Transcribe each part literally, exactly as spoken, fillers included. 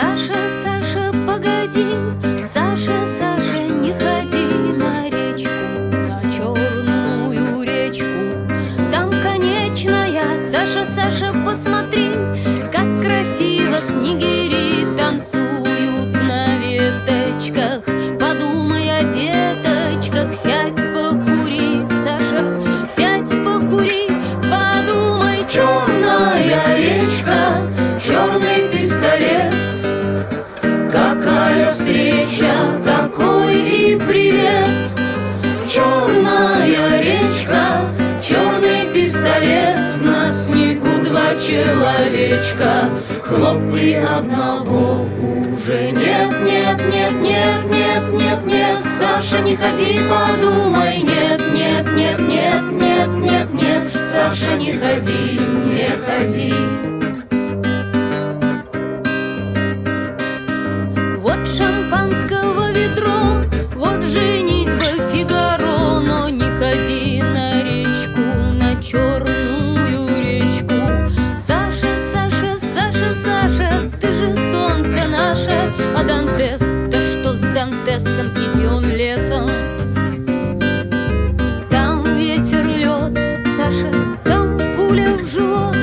Саша, Саша, погоди, Саша, Саша, не ходи на речку, на черную речку. Там конечная, Саша, Саша, посмотри, как красиво снегири танцуют на веточках. Подумай о деточках, сядь, покури, Саша, сядь, покури, подумай. Черная речка, черный пистолет, какая встреча, такой и привет. Черная речка, черный пистолет, на снегу два человечка. Хлоп, и одного уже нет, нет, нет, нет, нет, нет, нет. Саша, не ходи, подумай, нет, нет, нет, нет, нет, нет, нет. Саша, не ходи, не ходи. Вот шампанского ведро, вот женитьба Фигаро, но не ходи на речку, на черную речку. Саша, Саша, Саша, Саша, ты же солнце наше, а Дантес, да что с Дантесом, иди он лесом. Там ветер, лед, Саша, там пуля в живот.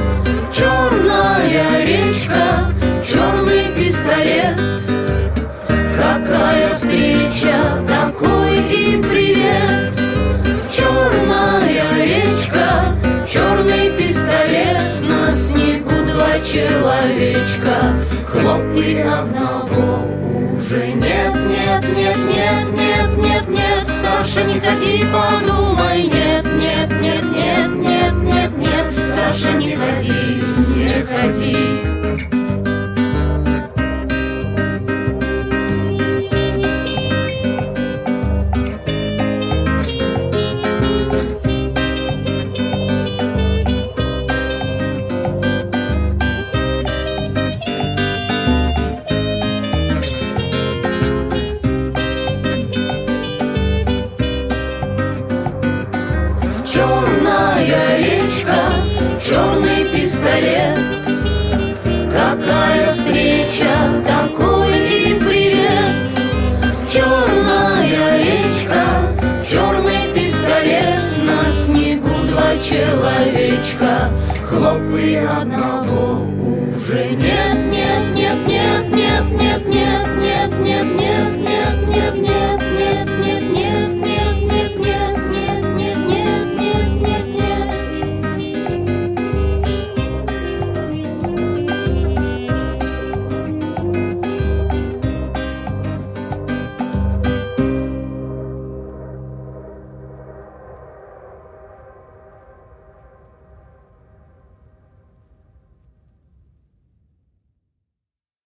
Черная речка, черный пистолет, какая встреча, такой и привет. Черная речка, черный пистолет, на снегу два человечка. Хлоп, и одного уже нет, нет, нет, нет, нет, нет, нет. Саша, не ходи, подумай, нет, нет, нет, нет, нет, нет, нет. Саша, не ходи, не ходи. Черная речка, черный пистолет, какая встреча, такой и привет. Черная речка, черный пистолет, на снегу два человечка. Хлоп, и одного уже нет, нет, нет, нет, нет, нет, нет, нет, нет, нет, нет, нет.